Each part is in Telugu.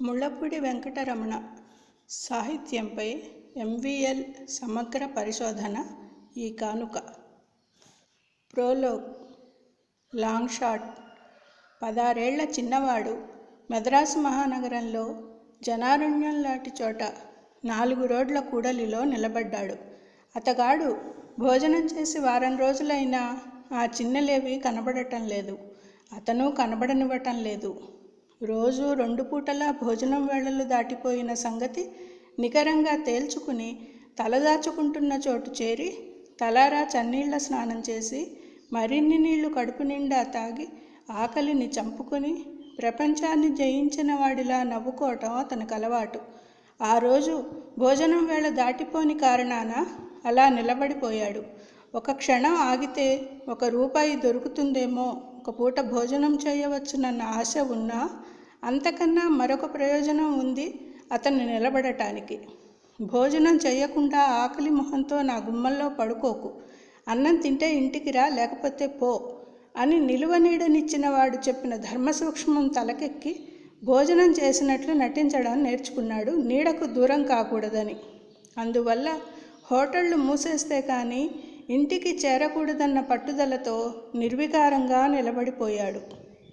ముళ్ళపూడి వెంకటరమణ సాహిత్యంపై ఎంవీఎల్ సమగ్ర పరిశోధన ఈ కానుక. ప్రోలోగ్. Long shot. 16 ఏళ్ల చిన్నవాడు మద్రాసు మహానగరంలో జనారణ్యం లాంటి చోట 4 రోడ్ల కూడలిలో నిలబడ్డాడు. అతగాడు భోజనం చేసి వారం రోజులైనా ఆ చిన్నలేవి కనబడటం లేదు. అతను కనబడనివ్వటం లేదు. రోజు 2 పూటలా భోజనం వేళలు దాటిపోయిన సంగతి నికరంగా తేల్చుకుని తలదాచుకుంటున్న చోటు చేరి తలారా చన్నీళ్ల స్నానం చేసి మరిన్ని నీళ్లు కడుపు నిండా తాగి ఆకలిని చంపుకొని ప్రపంచాన్ని జయించిన వాడిలా నవ్వుకోవటం అతనికి అలవాటు. ఆ రోజు భోజనం వేళ దాటిపోని కారణాన అలా నిలబడిపోయాడు. ఒక క్షణం ఆగితే 1 రూపాయి దొరుకుతుందేమో, ఒక పూట భోజనం చేయవచ్చునన్న ఆశ ఉన్నా అంతకన్నా మరొక ప్రయోజనం ఉంది అతను నిలబడటానికి. భోజనం చేయకుండా ఆకలి మొహంతో నా గుమ్మల్లో పడుకోకు, అన్నం తింటే ఇంటికి రా, లేకపోతే పో అని నిలువ నీడనిచ్చిన వాడు చెప్పిన ధర్మసూక్ష్మం తలకెక్కి భోజనం చేసినట్లు నటించడం నేర్చుకున్నాడు, నీడకు దూరం కాకూడదని. అందువల్ల హోటళ్లు మూసేస్తే కానీ ఇంటికి చేరకూడదన్న పట్టుదలతో నిర్వికారంగా నిలబడిపోయాడు.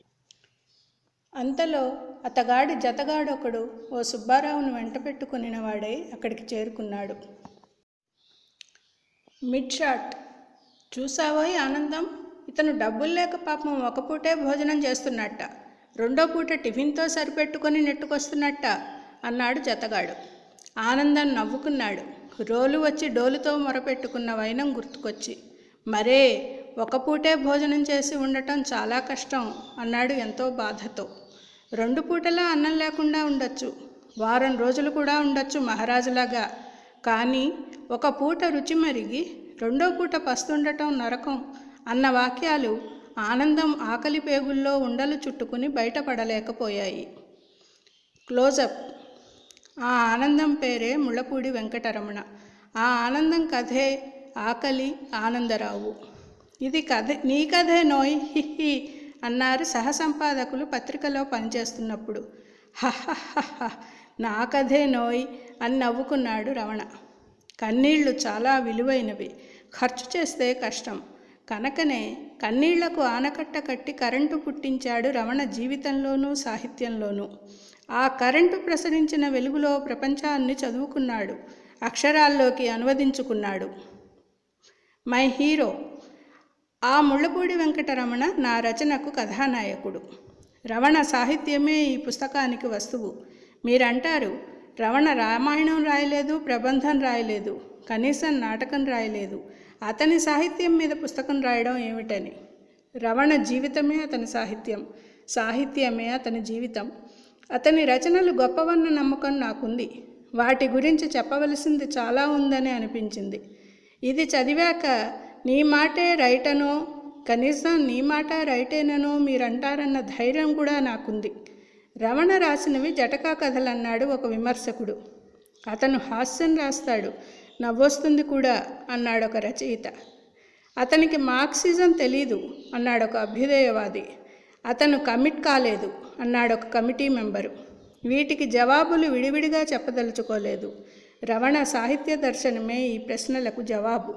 అంతలో అతగాడి జతగాడొకడు ఓ సుబ్బారావును వెంట పెట్టుకునినవాడై అక్కడికి చేరుకున్నాడు. Mid shot. చూసావోయ్ ఆనందం, ఇతను డబ్బులు లేక పాపం 1 పూటే భోజనం చేస్తున్నట్ట, 2వ పూట టిఫిన్తో సరిపెట్టుకొని నెట్టుకొస్తున్నట్ట అన్నాడు జతగాడు. ఆనందం నవ్వుకున్నాడు, రోలు వచ్చి డోలుతో మొరపెట్టుకున్న వైనం గుర్తుకొచ్చి. మరే 1 పూటే భోజనం చేసి ఉండటం చాలా కష్టం అన్నాడు ఎంతో బాధతో. 2 పూటలా అన్నం లేకుండా ఉండొచ్చు, వారం రోజులు కూడా ఉండొచ్చు మహారాజులాగా. కానీ 1 పూట రుచి మరిగి 2వ పూట పస్తుండటం నరకం అన్న వాక్యాలు ఆనందం ఆకలి పేగుల్లో ఉండలు చుట్టుకుని బయటపడలేకపోయాయి. క్లోజప్. ఆ ఆనందం పేరే ముళ్ళపూడి వెంకటరమణ. ఆ ఆనందం కథే ఆకలి ఆనందరావు. ఇది కథ, నీ కథే నోయ్, హిహి అన్నారు సహసంపాదకులు పత్రికలో పనిచేస్తున్నప్పుడు. హహహహ, నా కథే నోయ్ అని నవ్వుకున్నాడు రమణ. కన్నీళ్లు చాలా విలువైనవి, ఖర్చు చేస్తే కష్టం. కనుకనే కన్నీళ్లకు ఆనకట్ట కట్టి కరెంటు పుట్టించాడు రమణ జీవితంలోనూ సాహిత్యంలోనూ. ఆ కరెంటు ప్రసరించిన వెలుగులో ప్రపంచాన్ని చదువుకున్నాడు, అక్షరాల్లోకి అనువదించుకున్నాడు. My hero. ఆ ముళ్ళపూడి వెంకటరమణ నా రచనకు కథానాయకుడు. రమణ సాహిత్యమే ఈ పుస్తకానికి వస్తువు. మీరంటారు, రమణ రామాయణం రాయలేదు, ప్రబంధం రాయలేదు, కనీసం నాటకం రాయలేదు, అతని సాహిత్యం మీద పుస్తకం రాయడం ఏమిటని. రమణ జీవితమే అతని సాహిత్యం, సాహిత్యమే అతని జీవితం. అతని రచనలు గొప్పవన్న నమ్మకం నాకుంది. వాటి గురించి చెప్పవలసింది చాలా ఉందని అనిపించింది. ఇది చదివాక నీ మాటే రైటనో, కనీసం నీ మాట రైటేననో మీరంటారన్న ధైర్యం కూడా నాకుంది. రమణ రాసినవి జటకా కథలన్నాడు ఒక విమర్శకుడు. అతను హాస్యం రాస్తాడు, నవ్వొస్తుంది కూడా అన్నాడు ఒక రచయిత. అతనికి మార్క్సిజం తెలీదు అన్నాడు ఒక అభ్యుదయవాది. అతను కమిట్ కాలేదు అన్నాడు ఒక కమిటీ మెంబరు. వీటికి జవాబులు విడివిడిగా చెప్పదలుచుకోలేదు. రమణ సాహిత్య దర్శనమే ఈ ప్రశ్నలకు జవాబు.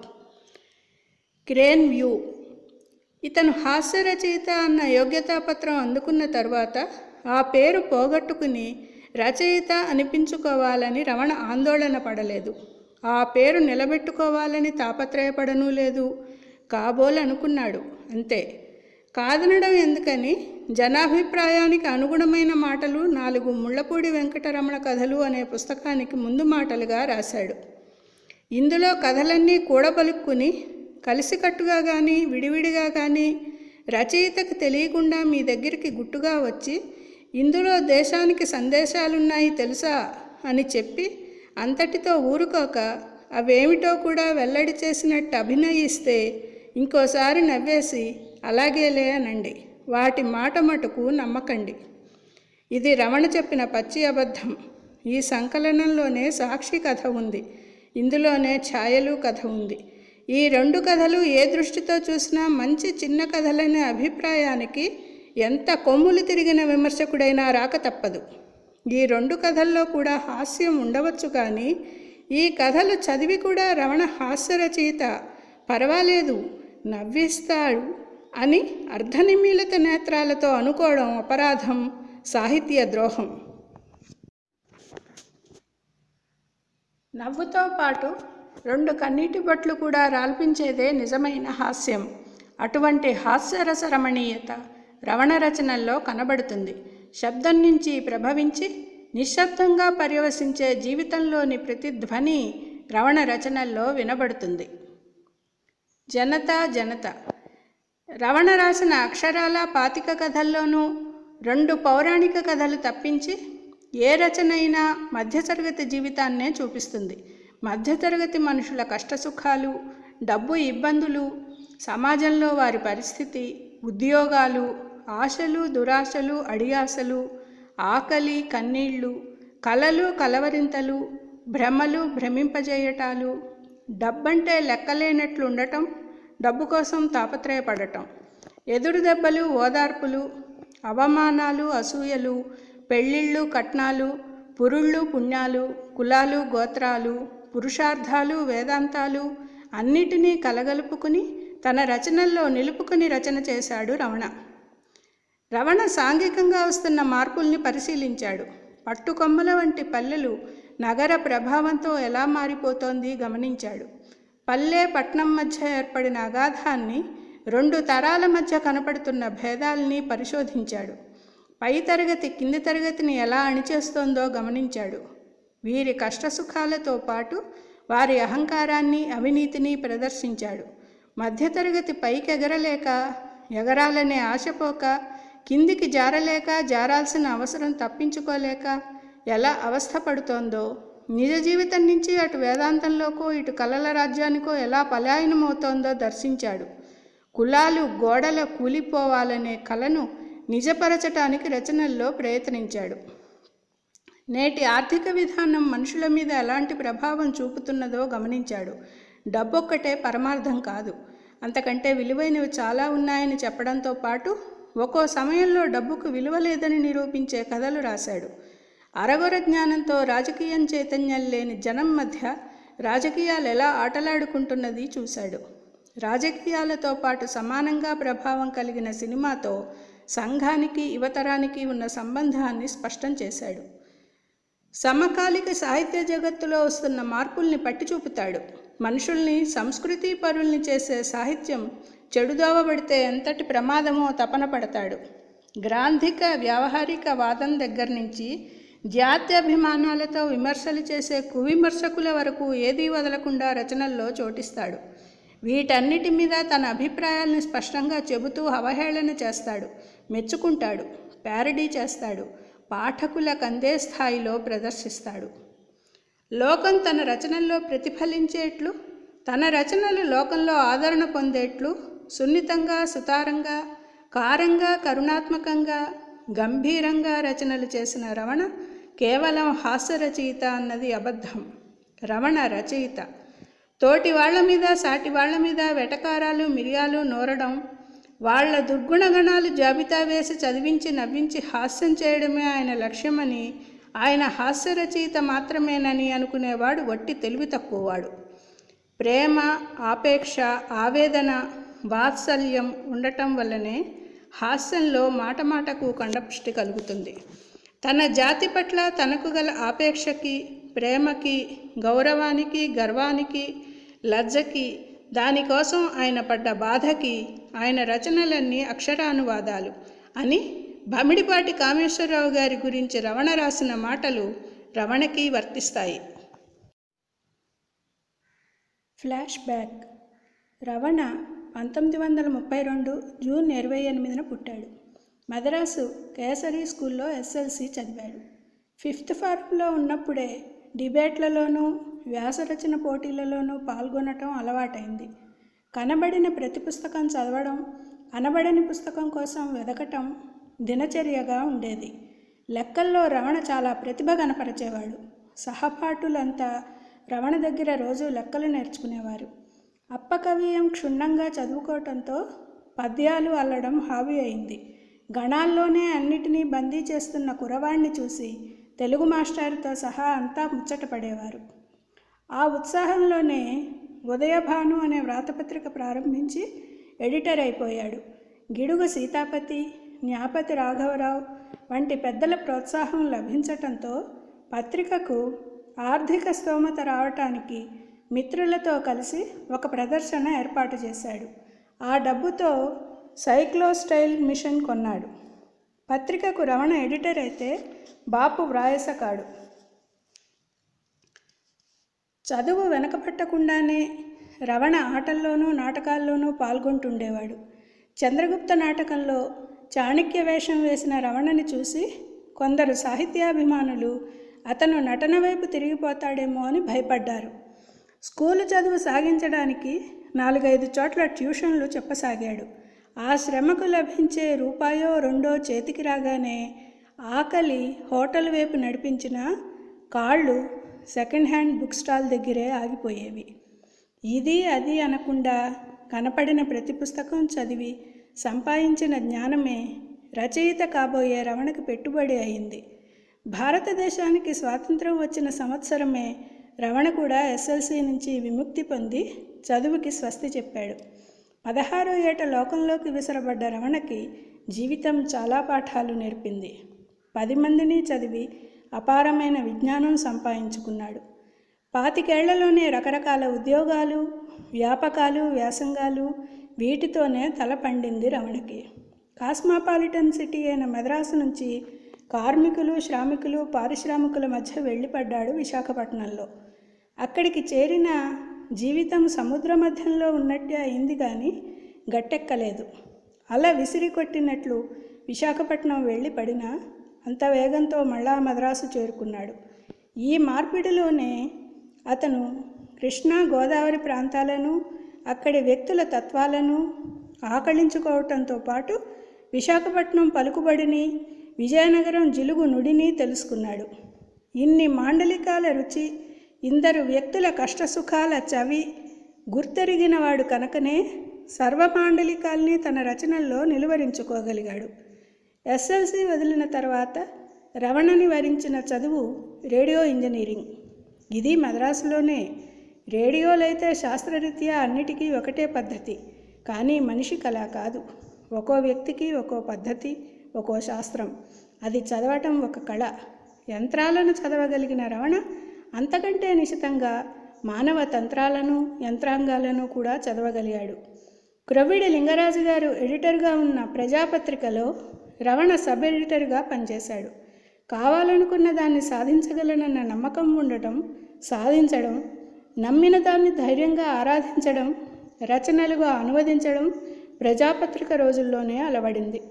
Crane view. ఇతను హాస్య రచయిత అన్న యోగ్యతాపత్రం అందుకున్న తర్వాత ఆ పేరు పోగొట్టుకుని రచయిత అనిపించుకోవాలని రమణ ఆందోళన పడలేదు. ఆ పేరు నిలబెట్టుకోవాలని తాపత్రయపడనూ లేదు. కాబోలనుకున్నాడు అంతే. కాదనడం ఎందుకని జనాభిప్రాయానికి అనుగుణమైన మాటలు 4 ముళ్ళపూడి వెంకటరమణ కథలు అనే పుస్తకానికి ముందు మాటలుగా రాశాడు. ఇందులో కథలన్నీ కూడబలుక్కుని కలిసికట్టుగా కానీ విడివిడిగా కానీ రచయితకు తెలియకుండా మీ దగ్గరికి గుట్టుగా వచ్చి ఇందులో దేశానికి సందేశాలున్నాయి తెలుసా అని చెప్పి అంతటితో ఊరుకోక అవేమిటో కూడా వెల్లడి చేసినట్టు అభినయిస్తే ఇంకోసారి నవ్వేసి అలాగేలే అనండి. వాటి మాట మటుకు నమ్మకండి. ఇది రమణ చెప్పిన పచ్చి అబద్ధం. ఈ సంకలనంలోనే సాక్షి కథ ఉంది, ఇందులోనే ఛాయలు కథ ఉంది. ఈ 2 కథలు ఏ దృష్టితో చూసినా మంచి చిన్న కథలనే అభిప్రాయానికి ఎంత కొమ్ములు తిరిగిన విమర్శకుడైనా రాక తప్పదు. ఈ 2 కథల్లో కూడా హాస్యం ఉండవచ్చు, కానీ ఈ కథలు చదివి కూడా రమణ హాస్యరచయిత, పర్వాలేదు నవ్విస్తాడు అని అర్ధనిమీలిత నేత్రాలతో అనుకోవడం అపరాధం, సాహిత్య ద్రోహం. నవ్వుతో పాటు 2 కన్నీటి బొట్లు కూడా రాల్పించేదే నిజమైన హాస్యం. అటువంటి హాస్యరస రమణీయత రమణ రచనల్లో కనబడుతుంది. శబ్దం నుంచి ప్రభవించి నిశ్శబ్దంగా పర్యవసించే జీవితంలోని ప్రతిధ్వని రమణ రచనల్లో వినబడుతుంది. జనత రమణ రాసిన అక్షరాల 25 కథల్లోనూ 2 పౌరాణిక కథలు తప్పించి ఏ రచనైనా మధ్యతరగతి జీవితాన్నే చూపిస్తుంది. మధ్యతరగతి మనుషుల కష్టసుఖాలు, డబ్బు ఇబ్బందులు, సమాజంలో వారి పరిస్థితి, ఉద్యోగాలు, ఆశలు దురాశలు, అడియాసలు, ఆకలి కన్నీళ్ళు, కలలు కలవరింతలు, భ్రమలు భ్రమింపజేయటాలు, డబ్బంటే లెక్కలేనట్లు ఉండటం, డబ్బు కోసం తాపత్రయపడటం, ఎదురు దెబ్బలు ఓదార్పులు, అవమానాలు అసూయలు, పెళ్ళిళ్ళు కట్నాలు, పురుళ్ళు పుణ్యాలు, కులాలు గోత్రాలు, పురుషార్థాలు వేదాంతాలు అన్నిటినీ కలగలుపుకుని తన రచనల్లో నిలుపుకుని రచన చేశాడు రమణ. రమణ సాంఘికంగా వస్తున్న మార్పుల్ని పరిశీలించాడు. పట్టుకొమ్మల వంటి పల్లెలు నగర ప్రభావంతో ఎలా మారిపోతోంది గమనించాడు. పల్లె పట్నం మధ్య ఏర్పడిన అగాధాన్ని, 2 తరాల మధ్య కనపడుతున్న భేదాల్ని పరిశోధించాడు. పై తరగతి కింది తరగతిని ఎలా అణిచేస్తోందో గమనించాడు. వీరి కష్టసుఖాలతో పాటు వారి అహంకారాన్ని అవినీతిని ప్రదర్శించాడు. మధ్యతరగతి పైకెగరలేక ఎగరాలనే ఆశపోక, కిందికి జారలేక జారాల్సిన అవసరం తప్పించుకోలేక ఎలా అవస్థపడుతోందో, నిజ జీవితం నుంచి అటు వేదాంతంలోకో ఇటు కలల రాజ్యానికో ఎలా పలాయనమవుతోందో దర్శించాడు. కులాలు గోడల కూలిపోవాలనే కలను నిజపరచటానికి రచనల్లో ప్రయత్నించాడు. నేటి ఆర్థిక విధానం మనుషుల మీద ఎలాంటి ప్రభావం చూపుతున్నదో గమనించాడు. డబ్బొక్కటే పరమార్థం కాదు, అంతకంటే విలువైనవి చాలా ఉన్నాయని చెప్పడంతో పాటు ఒక్కో సమయంలో డబ్బుకు విలువ లేదని నిరూపించే కథలు రాశాడు. అరగొర జ్ఞానంతో రాజకీయం చైతన్యం లేని జనం మధ్య రాజకీయాలు ఎలా ఆటలాడుకుంటున్నది చూశాడు. రాజకీయాలతో పాటు సమానంగా ప్రభావం కలిగిన సినిమాతో సంఘానికి యువతరానికి ఉన్న సంబంధాన్ని స్పష్టం చేశాడు. సమకాలిక సాహిత్య జగత్తులో వస్తున్న మార్పుల్ని పట్టి చూపుతాడు. మనుషుల్ని సంస్కృతి పరుల్ని చేసే సాహిత్యం చెడుదోవబడితే ఎంతటి ప్రమాదమో తపన పడతాడు. గ్రాంధిక వ్యావహారిక వాదం దగ్గర నుంచి జాత్యభిమానాలతో విమర్శలు చేసే కువిమర్శకుల వరకు ఏదీ వదలకుండా రచనల్లో చోటిస్తాడు. వీటన్నిటి మీద తన అభిప్రాయాలను స్పష్టంగా చెబుతూ అవహేళన చేస్తాడు, మెచ్చుకుంటాడు, ప్యారడీ చేస్తాడు, పాఠకులకు అందే స్థాయిలో ప్రదర్శిస్తాడు. లోకం తన రచనల్లో ప్రతిఫలించేట్లు, తన రచనలు లోకంలో ఆదరణ పొందేట్లు సున్నితంగా, సుతారంగా, కారంగా, కరుణాత్మకంగా, గంభీరంగా రచనలు చేసిన రమణ కేవలం హాస్య రచయిత అన్నది అబద్ధం. రమణ రచయిత. తోటి వాళ్ల మీద సాటి వాళ్ల మీద వెటకారాలు మిరియాలు నూరడం, వాళ్ల దుర్గుణగణాలు జాబితా వేసి చదివించి నవ్వించి హాస్యం చేయడమే ఆయన లక్ష్యమని, ఆయన హాస్య రచయిత మాత్రమేనని అనుకునేవాడు వట్టి తెలివి తక్కువవాడు. ప్రేమ, ఆపేక్ష, ఆవేదన, వాత్సల్యం ఉండటం వల్లనే హాస్యంలో మాట మాటకు కండపుష్టి కలుగుతుంది. తన జాతి పట్ల తనకు గల ఆపేక్షకి, ప్రేమకి, గౌరవానికి, గర్వానికి, లజ్జకి, దానికోసం ఆయన పడ్డ బాధకి ఆయన రచనలన్నీ అక్షరానువాదాలు అని భమిడిపాటి కామేశ్వరరావు గారి గురించి రమణ రాసిన మాటలు రమణకి వర్తిస్తాయి. Flashback. రమణ 1932 జూన్ 28న పుట్టాడు. మద్రాసు కేసరి స్కూల్లో ఎస్ఎల్సి చదివాడు. 5th ఫారంలో ఉన్నప్పుడే డిబేట్లలోనూ వ్యాసరచన పోటీలలోనూ పాల్గొనటం అలవాటైంది. కనబడిన ప్రతి పుస్తకం చదవడం, కనబడని పుస్తకం కోసం వెదకటం దినచర్యగా ఉండేది. లెక్కల్లో రమణ చాలా ప్రతిభ కనపరిచేవాడు. సహపాఠులంతా రమణ దగ్గర రోజు లెక్కలు నేర్చుకునేవారు. అప్పకవియం క్షుణ్ణంగా చదువుకోవటంతో పద్యాలు అల్లడం హాబీ అయింది. గణాల్లోనే అన్నిటినీ బందీ చేస్తున్న కురవాణ్ణి చూసి తెలుగు మాస్టారుతో సహా అంతా ముచ్చట పడేవారు. ఆ ఉత్సాహంలోనే ఉదయభాను అనే వ్రాతపత్రిక ప్రారంభించి ఎడిటర్ అయిపోయాడు. గిడుగు సీతాపతి, న్యాపతి రాఘవరావు వంటి పెద్దల ప్రోత్సాహం లభించటంతో పత్రికకు ఆర్థిక స్తోమత రావటానికి మిత్రులతో కలిసి ఒక ప్రదర్శన ఏర్పాటు చేశాడు. ఆ డబ్బుతో సైక్లోస్టైల్ మిషన్ కొన్నాడు. పత్రికకు రమణ ఎడిటర్ అయితే బాపు వ్రాయసకాడు. చదువు వెనకపట్టకుండానే రమణ ఆటల్లోనూ నాటకాల్లోనూ పాల్గొంటుండేవాడు. చంద్రగుప్త నాటకంలో చాణక్య వేషం వేసిన రమణని చూసి కొందరు సాహిత్యాభిమానులు అతను నటన వైపు తిరిగిపోతాడేమో అని భయపడ్డారు. స్కూలు చదువు సాగించడానికి 4-5 చోట్ల ట్యూషన్లు చెప్పసాగాడు. ఆ శ్రమకు లభించే రూపాయో 2 చేతికి రాగానే ఆకలి హోటల్ వైపు నడిపించిన కాళ్ళు సెకండ్ హ్యాండ్ బుక్ స్టాల్ దగ్గరే ఆగిపోయేవి. ఇది అది అనకుండా కనపడిన ప్రతి పుస్తకం చదివి సంపాదించిన జ్ఞానమే రచయిత కాబోయే రమణకి పెట్టుబడి అయింది. భారతదేశానికి స్వాతంత్రం వచ్చిన సంవత్సరమే రమణ కూడా ఎస్ఎల్సి నుంచి విముక్తి పొంది చదువుకి స్వస్తి చెప్పాడు. 16వ ఏట లోకంలోకి విసరబడ్డ రమణకి జీవితం చాలా పాఠాలు నేర్పింది. 10 మందిని చదివి అపారమైన విజ్ఞానం సంపాదించుకున్నాడు. 25 ఏళ్లలోనే రకరకాల ఉద్యోగాలు, వ్యాపకాలు, వ్యాసంగాలు వీటితోనే తల పండింది రమణకి. కాస్మాపాలిటన్ సిటీ అయిన మద్రాసు నుంచి కార్మికులు, శ్రామికులు, పారిశ్రామికుల మధ్య వెళ్ళిపడ్డాడు విశాఖపట్నంలో. అక్కడికి చేరిన జీవితం సముద్ర మధ్యంలో ఉన్నట్టే అయింది కానీ గట్టెక్కలేదు. అలా విసిరి కొట్టినట్లు విశాఖపట్నం వెళ్ళి పడినా అంత వేగంతో మళ్ళా మద్రాసు చేరుకున్నాడు. ఈ మార్పిడిలోనే అతను కృష్ణా గోదావరి ప్రాంతాలను, అక్కడి వ్యక్తుల తత్వాలను ఆకళించుకోవటంతో పాటు విశాఖపట్నం పలుకుబడిని, విజయనగరం జిలుగు నుడిని తెలుసుకున్నాడు. ఇన్ని మాండలికాల రుచి, ఇందరు వ్యక్తుల కష్టసుఖాల చవి గుర్తెరిగినవాడు కనుకనే సర్వమాండలికాల్ని తన రచనల్లో నిలువరించుకోగలిగాడు. ఎస్ఎల్సి వదిలిన తర్వాత రమణని వరించిన చదువు రేడియో ఇంజనీరింగ్. ఇది మద్రాసులోనే. రేడియోలైతే శాస్త్రరీత్యా అన్నిటికీ ఒకటే పద్ధతి, కానీ మనిషికి అలా కాదు. ఒక్కో వ్యక్తికి ఒక్కో పద్ధతి, ఒక్కో శాస్త్రం. అది చదవటం ఒక కళ. యంత్రాలను చదవగలిగిన రమణ అంతకంటే నిశితంగా మానవ తంత్రాలను, యంత్రాంగాలను కూడా చదవగలిగాడు. క్రొవ్విడి లింగరాజు గారు ఎడిటర్గా ఉన్న ప్రజాపత్రికలో రమణ సబ్ ఎడిటర్గా పనిచేశాడు. కావాలనుకున్న దాన్ని సాధించగలనన్న నమ్మకం ఉండటం, సాధించడం, నమ్మిన దాన్ని ధైర్యంగా ఆరాధించడం, రచనలుగా అనువదించడం ప్రజాపత్రిక రోజుల్లోనే అలవడింది.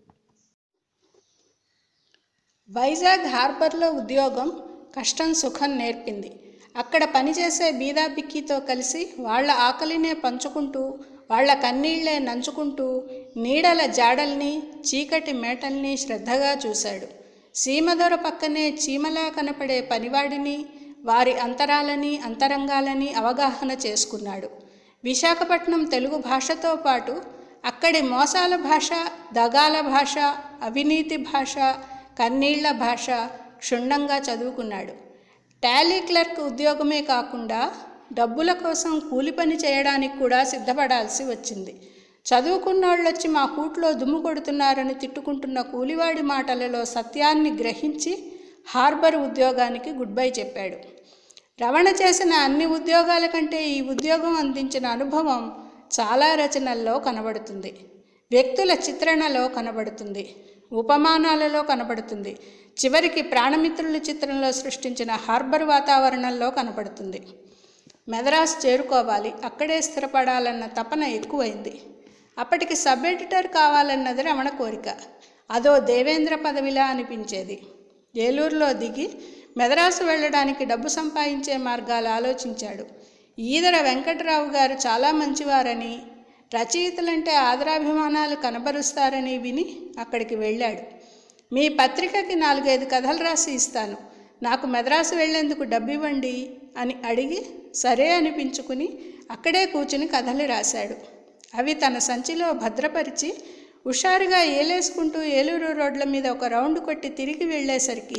వైజాగ్ హార్బర్లో ఉద్యోగం కష్టం సుఖం నేర్పింది. అక్కడ పనిచేసే బీదా బిక్కీతో కలిసి వాళ్ల ఆకలినే పంచుకుంటూ, వాళ్ల కన్నీళ్లే నంచుకుంటూ నీడల జాడల్ని, చీకటి మేటల్ని శ్రద్ధగా చూశాడు. సీమదొర పక్కనే చీమలా కనపడే పనివాడిని, వారి అంతరాలని, అంతరంగాలని అవగాహన చేసుకున్నాడు. విశాఖపట్నం తెలుగు భాషతో పాటు అక్కడి మోసాల భాష, దగాల భాష, అవినీతి భాష, కన్నీళ్ల భాష క్షుణ్ణంగా చదువుకున్నాడు. టాలీ క్లర్క్ ఉద్యోగమే కాకుండా డబ్బుల కోసం కూలి పని చేయడానికి కూడా సిద్ధపడాల్సి వచ్చింది. చదువుకున్నోళ్ళొచ్చి మా కూట్లో దుమ్ము కొడుతున్నారని తిట్టుకుంటున్న కూలివాడి మాటలలో సత్యాన్ని గ్రహించి హార్బర్ ఉద్యోగానికి గుడ్ బై చెప్పాడు. రమణ చేసిన అన్ని ఉద్యోగాల కంటే ఈ ఉద్యోగం అందించిన అనుభవం చాలా రచనల్లో కనబడుతుంది. వ్యక్తుల చిత్రణలో కనబడుతుంది, ఉపమానాలలో కనబడుతుంది, చివరికి ప్రాణమిత్రుల చిత్రంలో సృష్టించిన హార్బర్ వాతావరణంలో కనబడుతుంది. మద్రాసు చేరుకోవాలి, అక్కడే స్థిరపడాలన్న తపన ఎక్కువైంది. అప్పటికి సబ్ ఎడిటర్ కావాలన్నది రమణ కోరిక. అదో దేవేంద్ర పదవిలా అనిపించేది. ఏలూరులో దిగి మద్రాసు వెళ్ళడానికి డబ్బు సంపాదించే మార్గాలు ఆలోచించాడు. ఈదర వెంకటరావు గారు చాలా మంచివారని, రచయితలంటే ఆదరాభిమానాలు కనబరుస్తారని విని అక్కడికి వెళ్ళాడు. మీ పత్రికకి 4-5 కథలు రాసి ఇస్తాను, నాకు మద్రాసు వెళ్లేందుకు డబ్బు ఇవ్వండి అని అడిగి సరే అనిపించుకుని అక్కడే కూర్చుని కథలు రాశాడు. అవి తన సంచిలో భద్రపరిచి హుషారుగా ఏలేసుకుంటూ ఏలూరు రోడ్ల మీద ఒక రౌండ్ కొట్టి తిరిగి వెళ్ళేసరికి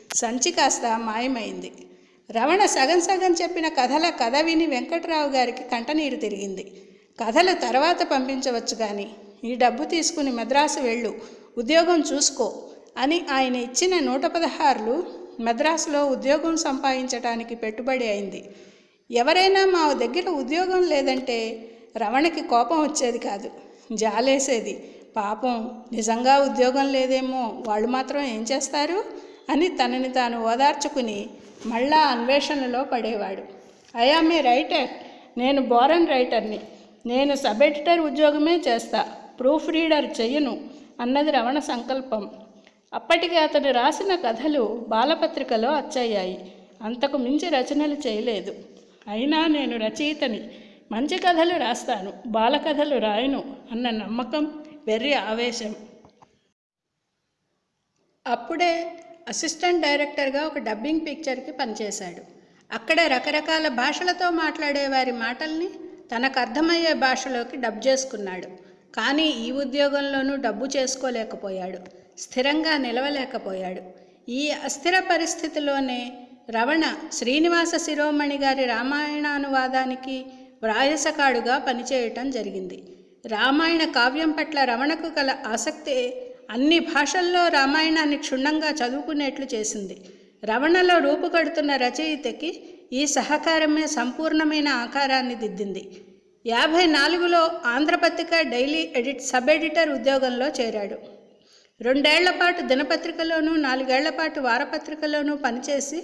సంచి కాస్త మాయమైంది. రమణ సగం సగం చెప్పిన కథ విని వెంకట్రావు గారికి కంటనీరు తిరిగింది. కథలు తర్వాత పంపించవచ్చు కానీ ఈ డబ్బు తీసుకుని మద్రాసు వెళ్ళు, ఉద్యోగం చూసుకో అని ఆయన ఇచ్చిన 116 మద్రాసులో ఉద్యోగం సంపాదించడానికి పెట్టుబడి అయింది. ఎవరైనా మా దగ్గర ఉద్యోగం లేదంటే రమణకి కోపం వచ్చేది కాదు, జాలేసేది. పాపం నిజంగా ఉద్యోగం లేదేమో, వాళ్ళు మాత్రం ఏం చేస్తారు అని తనని తాను ఓదార్చుకుని మళ్ళా అన్వేషణలో పడేవాడు. ఐ యామ్ ఏ రైటర్, నేను బోరన్ రైటర్ని, నేను సబ్ ఎడిటర్ ఉద్యోగమే చేస్తా, ప్రూఫ్ రీడర్ చెయ్యను అన్నది రమణ సంకల్పం. అప్పటికి అతను రాసిన కథలు బాలపత్రికలో అచ్చయ్యాయి. అంతకు మించి రచనలు చేయలేదు. అయినా నేను రచయితని, మంచి కథలు రాస్తాను, బాలకథలు రాయను అన్న నమ్మకం, వెర్రి ఆవేశం. అప్పుడే అసిస్టెంట్ డైరెక్టర్గా ఒక డబ్బింగ్ పిక్చర్కి పనిచేశాడు. అక్కడ రకరకాల భాషలతో మాట్లాడే వారి మాటల్ని తనకు అర్థమయ్యే భాషలోకి డబ్ చేసుకున్నాడు. కానీ ఈ ఉద్యోగంలోనూ డబ్బు చేసుకోలేకపోయాడు, స్థిరంగా నిలవలేకపోయాడు. ఈ అస్థిర పరిస్థితిలోనే రమణ శ్రీనివాస శిరోమణి గారి రామాయణానువాదానికి వ్రాయసకాడుగా పనిచేయటం జరిగింది. రామాయణ కావ్యం పట్ల రమణకు గల ఆసక్తి అన్ని భాషల్లో రామాయణాన్ని క్షుణ్ణంగా చదువుకునేట్లు చేసింది. రమణలో రూపుకడుతున్న రచయితకి ఈ సహకారమే సంపూర్ణమైన ఆకారాన్ని దిద్దింది. 54లో ఆంధ్రపత్రిక డైలీ సబ్ ఎడిటర్ ఉద్యోగంలో చేరాడు. 2 ఏళ్ల పాటు దినపత్రికలోనూ 4 ఏళ్ల పాటు వారపత్రికలోనూ పనిచేసి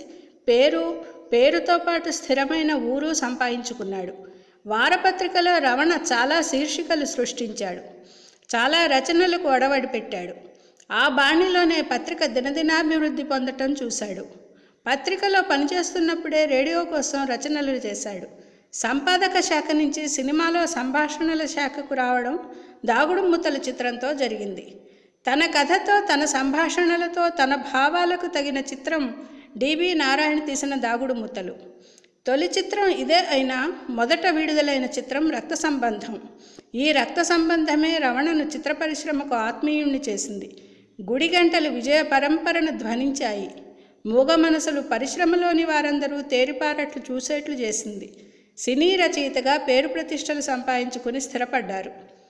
పేరుతో పాటు స్థిరమైన ఊరు సంపాదించుకున్నాడు. వారపత్రికలో రమణ చాలా శీర్షికలు సృష్టించాడు, చాలా రచనలకు ఒడవడి పెట్టాడు. ఆ బాణిలోనే పత్రిక దినదినాభివృద్ధి పొందటం చూశాడు. పత్రికలో పనిచేస్తున్నప్పుడే రేడియో కోసం రచనలు చేశాడు. సంపాదక శాఖ నుంచి సినిమాలో సంభాషణల శాఖకు రావడం దాగుడు మూతల చిత్రంతో జరిగింది. తన కథతో, తన సంభాషణలతో, తన భావాలకు తగిన చిత్రం డిబి నారాయణ తీసిన దాగుడు మూతలు. తొలి చిత్రం ఇదే అయినా మొదట విడుదలైన చిత్రం రక్త సంబంధం. ఈ రక్త సంబంధమే రమణను చిత్ర పరిశ్రమకు ఆత్మీయుణ్ణి చేసింది. గుడి గంటలు విజయ పరంపరను ధ్వనించాయి. మూగ మనసులు పరిశ్రమలోని వారందరూ తేరిపారట్లు చూసేట్లు చేసింది. సినీ రచయితగా పేరు ప్రతిష్టలు సంపాదించుకుని స్థిరపడ్డారు.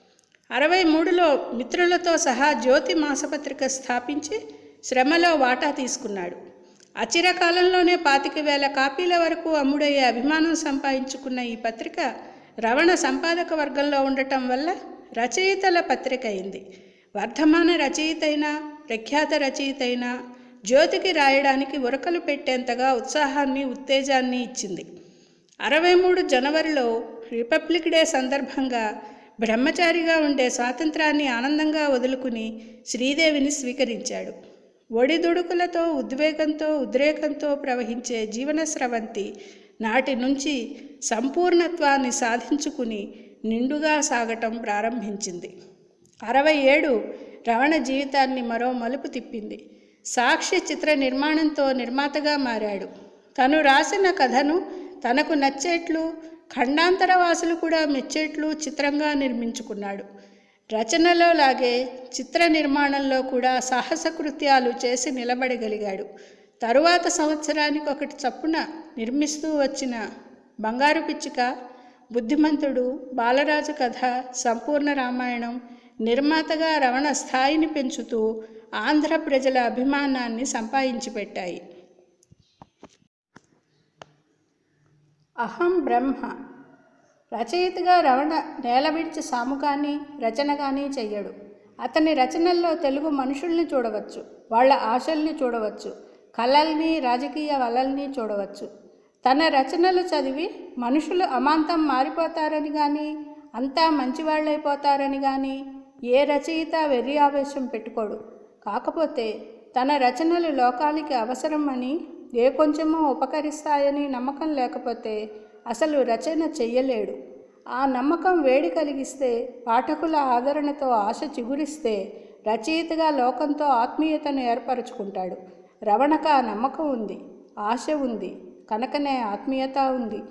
63లో మిత్రులతో సహా జ్యోతి మాసపత్రిక స్థాపించి శ్రమలో వాటా తీసుకున్నాడు. అచిరకాలంలోనే 25,000 కాపీల వరకు అమ్ముడయ్యే అభిమానం సంపాదించుకున్న ఈ పత్రిక రమణ సంపాదక వర్గంలో ఉండటం వల్ల రచయితల పత్రిక అయింది. వర్ధమాన రచయితైనా, ప్రఖ్యాత రచయితైనా జ్యోతికి రాయడానికి ఉరకలు పెట్టేంతగా ఉత్సాహాన్ని, ఉత్తేజాన్ని ఇచ్చింది. 63 జనవరిలో రిపబ్లిక్ డే సందర్భంగా బ్రహ్మచారిగా ఉండే స్వాతంత్రాన్ని ఆనందంగా వదులుకుని శ్రీదేవిని స్వీకరించాడు. ఒడిదుడుకులతో, ఉద్రేకంతో ప్రవహించే జీవన స్రవంతి నాటి నుంచి సంపూర్ణత్వాన్ని సాధించుకుని నిండుగా సాగటం ప్రారంభించింది. 67 రమణ జీవితాన్ని మరో మలుపు తిప్పింది. సాక్షి చిత్ర నిర్మాణంతో నిర్మాతగా మారాడు. తను రాసిన కథను తనకు నచ్చేట్లు, ఖండాంతరవాసులు కూడా మెచ్చేట్లు చిత్రంగా నిర్మించుకున్నాడు. రచనలో లాగే చిత్ర నిర్మాణంలో కూడా సాహస కృత్యాలు చేసి నిలబడగలిగాడు. తరువాత సంవత్సరానికి ఒకటి చప్పున నిర్మిస్తూ వచ్చిన బంగారు పిచ్చుక, బుద్ధిమంతుడు, బాలరాజు కథ, సంపూర్ణ రామాయణం నిర్మాతగా రమణ స్థాయిని పెంచుతూ ఆంధ్ర ప్రజల అభిమానాన్ని సంపాదించి పెట్టాయి. అహం బ్రహ్మ. రచయితగా రమణ నేల విడిచి సాము కానీ రచన కానీ చెయ్యడు. అతని రచనల్లో తెలుగు మనుషుల్ని చూడవచ్చు, వాళ్ళ ఆశల్ని చూడవచ్చు, కళల్ని, రాజకీయ వలల్ని చూడవచ్చు. తన రచనలు చదివి మనుషులు అమాంతం మారిపోతారని కానీ, అంతా మంచివాళ్ళైపోతారని కానీ ఏ రచయిత వెర్రి ఆవేశం పెట్టుకోడు. కాకపోతే తన రచనలు లోకానికి అవసరం అని, ఏ కొంచెమో ఉపకరిస్తాయని నమ్మకం లేకపోతే అసలు రచన చెయ్యలేడు. ఆ నమ్మకం వేడి కలిగిస్తే, పాఠకుల ఆదరణతో ఆశ చిగురిస్తే రచయితగా లోకంతో ఆత్మీయతను ఏర్పరచుకుంటాడు. రమణకు ఆ నమ్మకం ఉంది, ఆశ ఉంది, కనుకనే ఆత్మీయత ఉంది.